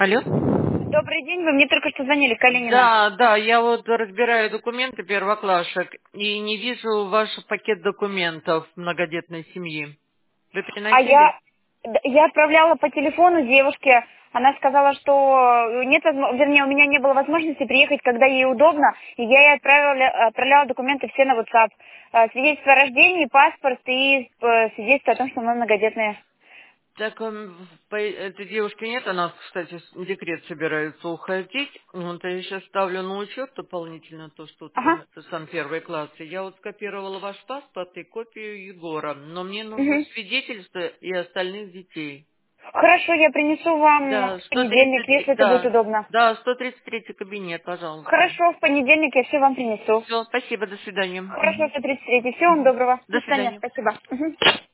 Алло? Добрый день, вы мне только что звонили, Калинина. Да, да, я вот разбираю документы первоклашек и не вижу ваш пакет документов многодетной семьи. Вы А приносили? я отправляла по телефону девушке, она сказала, что нет, вернее, у меня не было возможности приехать, когда ей удобно, и я ей отправляла документы все на WhatsApp. Свидетельство о рождении, паспорт и свидетельство о том, что мы многодетные. Так, этой девушки нет, она, кстати, в декрет собирается уходить. Вот я сейчас ставлю на учет дополнительно то, что вот Ага. это сам первый класс. И я вот скопировала ваш паспорт и копию Егора. Но мне нужно Мгм. свидетельство и остальных детей. Хорошо, я принесу вам Да, в понедельник, 133, если это будет да, удобно. да, 133 кабинет, пожалуйста. Хорошо, в понедельник я все вам принесу. Все, спасибо, до свидания. Хорошо, Мгм. 133. Всего вам доброго. До До свидания, свидания. спасибо. Мгм.